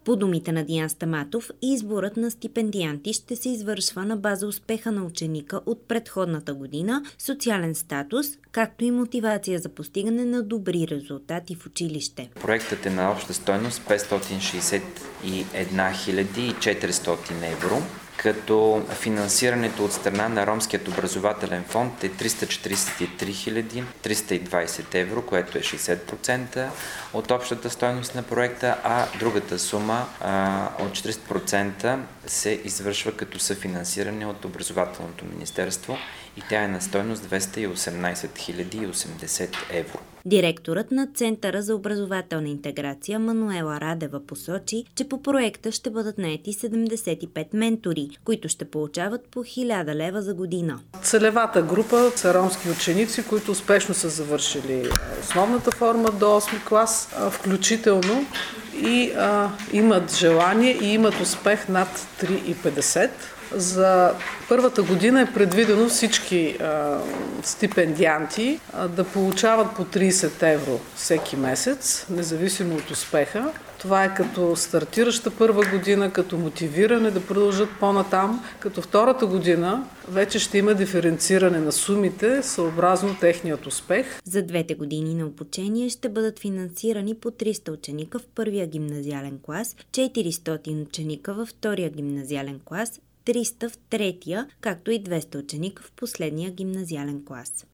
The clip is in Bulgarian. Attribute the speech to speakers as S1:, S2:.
S1: По думите на Диан Стаматов, изборът на стипендианти ще се извършва на база успеха на ученика от предходната година, социален статус, както и мотивация за постигане на добри резултати в училище.
S2: Проектът е на обща стойност 561 400 евро, като финансирането от страна на Ромският образователен фонд е 343 320 евро, което е 60% от общата стойност на проекта, а другата сума от 40% се извършва като съфинансиране от Образователното министерство и тя е на стойност 218 080 евро.
S1: Директорът на Центъра за образователна интеграция Мануела Радева посочи, че по проекта ще бъдат наети 75 ментори, които ще получават по 1000 лева за година.
S3: Целевата група са ромски ученици, които успешно са завършили основната форма до 8 клас, включително и имат желание и имат успех над 3,50. За първата година е предвидено всички стипендианти да получават по 30 евро всеки месец, независимо от успеха. Това е като стартираща първа година, като мотивиране да продължат по-натам. Като втората година вече ще има диференциране на сумите съобразно техният успех.
S1: За 2 години на обучение ще бъдат финансирани по 300 ученика в първия гимназиален клас, 400 ученика във втория гимназиален клас, 300 в третия, както и 200 ученика в последния гимназиален клас.